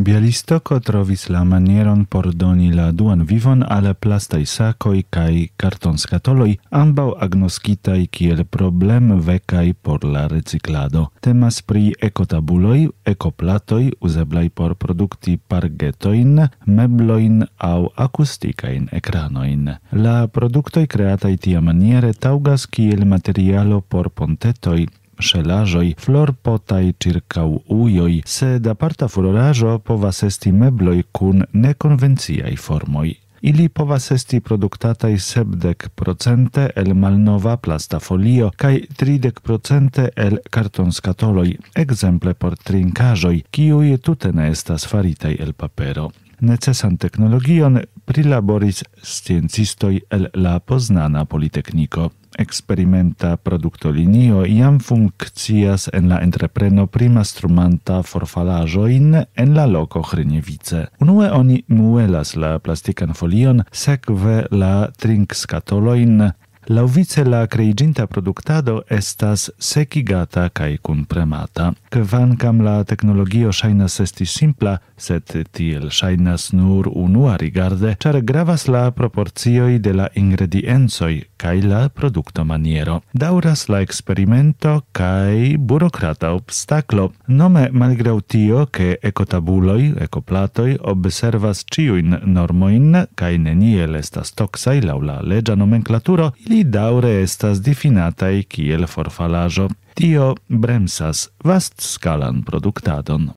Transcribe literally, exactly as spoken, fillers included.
Bialistoko trovis la manieron por doni la duan vivon al plastaj sakoj kaj kartonskatoloj, ambaŭ agnoskitaj kiel problem-vekaj por la reciklado. Temas pri ekotabuloj, ekoplatoj uzeblaj por produkti pargetojn, meblojn aŭ akustikajn ekranojn. La produktoj kreataj tiamaniere taŭgas kiel materialo por pontetoj, ŝelaĵoj, florpotaj ĉirkaŭ ujoj, sed aparta furoraĵo povas esti mebloj kun nekonvenciaj formoj. Ili povas esti produktataj sepdek procente el malnova plasta folio kaj tridek procente el kartonskatoloj, ekzemple por trinkaĵoj, kiuj tute ne estas faritaj el papero. Necesan teknologion prilaboris sciencistoj el la Poznana Politekniko. Eksperimenta produktolinio jam funkcias en la entrepreno pri mastrumanta forfalaĵojn en la loko Hryniewice. Unue oni muelas la plastikan folion, sekve la trinkskatolojn. Laŭvice la kreiĝinta produktado estas sekigata kaj kunpremata. Kvankam la teknologio ŝajnas esti simpla, sed tiel ŝajnas nur unua rigarde, ĉar gravas la proporcioj de la ingrediencoj kaj la produktomaniero. Daŭras la eksperimento kaj burokrata obstaklo. Nome malgraŭ tio, ke ekotabuloj, ekoplatoj observas ĉiujn normojn kaj neniel estas toksaj laŭ la leĝa nomenklaturo, ili daŭre estas difinataj kiel forfalaĵo. Tio bremsas vastskalan produktadon.